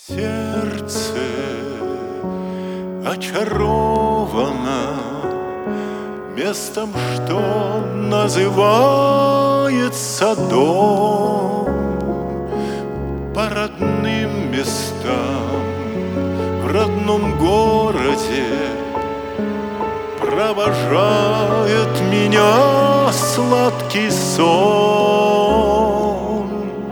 Сердце очаровано местом, что называется дом. По родным местам в родном городе провожает меня сладкий сон.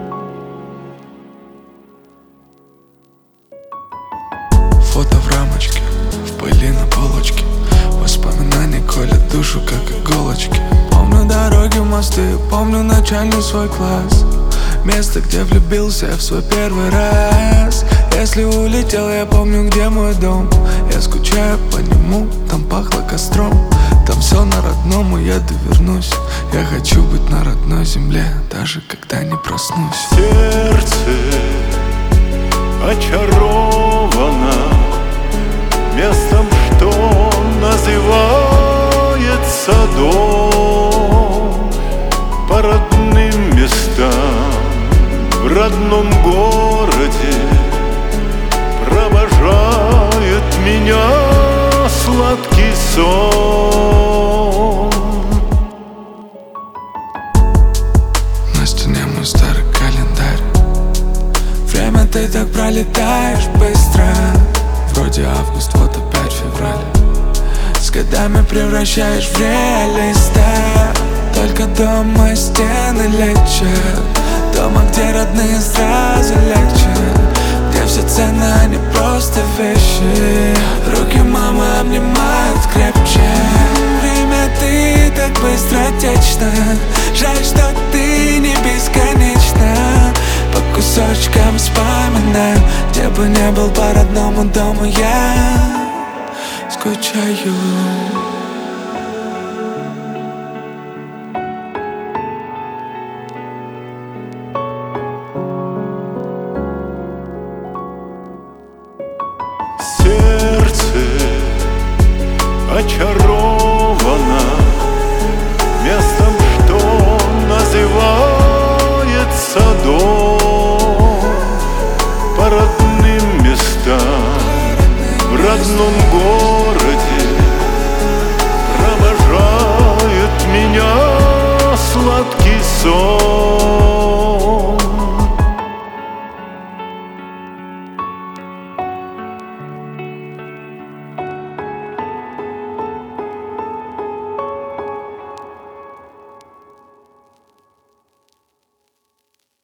Фото в рамочке, в пыли на полочке, воспоминания колят душу, как иголочки. Помню дороги, мосты, помню начальный свой класс, место, где влюбился я в свой первый раз. Если улетел, я помню, где мой дом. Я скучаю по нему, там пахло костром. Там все на родном, и я довернусь. Я хочу быть на родной земле, даже когда не проснусь. Сердце очаровано местом, что называется дом. По родным местам в родном городе провожает меня сладкий сон. На стене мой старый календарь. Время ты так пролетаешь быстро. Вроде август, вот опять февраль. С годами превращаешь в реалиста. Только дома стены лечат. Дома, где родные сразу легче, где все ценно, а не просто вещи. Руки мамы обнимают крепче. Время ты так быстротечно. Жаль, что ты не бесконечна. По кусочкам вспоминаю, где бы не был по родному дому я скучаю. Сердце очаровано местом, что называется дом.